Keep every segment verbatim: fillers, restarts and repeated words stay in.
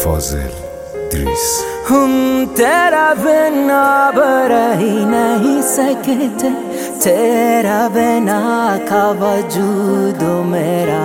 फाजिल द्रिस। हम तेरा बिना रह ही नहीं सकते, तेरा बिना का वजूद मेरा।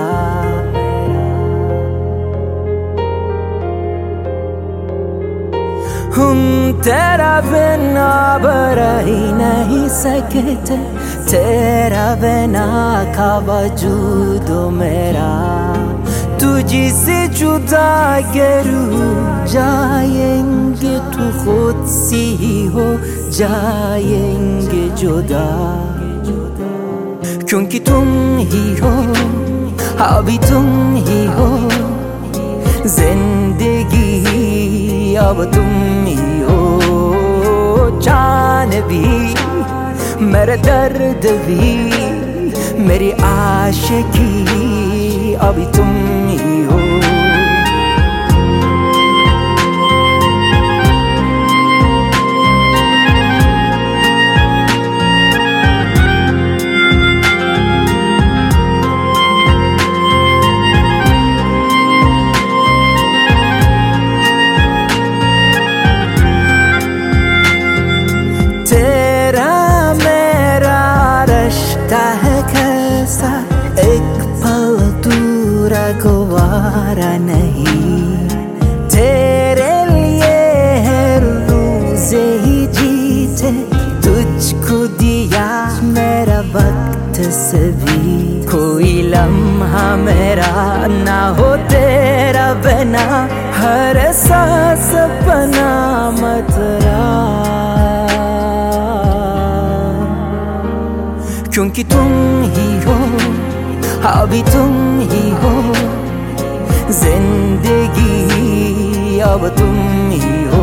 हम तेरा बिना रह ही नहीं सकते, तेरा बिना का वजूद मेरा। तुझसे जुदा करूँ जाएंगे तो खुद से ही हो जाएंगे जुदा, क्योंकि तुम ही हो अभी तुम ही हो जिंदगी, अब तुम ही हो जान भी मेरा दर्द भी मेरी आशिकी, अभी तुम ही हो। तेरा मेरा रिश्ता है कैसा, एक पल दूरा गवारा नहीं। तेरे लिए हर रोज़े ही जीते, तुझको दिया मेरा वक्त सभी। कोई लम्हा मेरा ना हो तेरा बिना, हर सांस अपना मतरा, क्योंकि तुम ही हो अभी तुम ही हो जिंदगी, अब तुम ही हो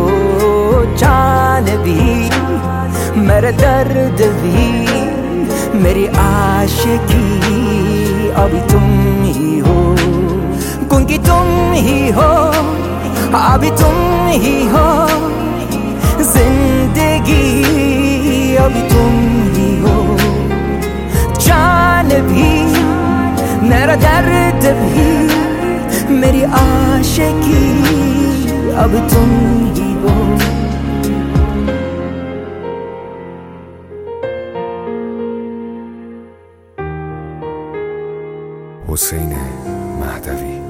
जान भी मेरा दर्द भी मेरी आशिकी, अभी तुम ही हो। क्योंकि तुम ही हो अभी तुम ही हो जिंदगी, अभी तुम ही हो जान भी मेरा दर्द भी मेरी आशिकी, अब तुम ही हो। حسین مهدوی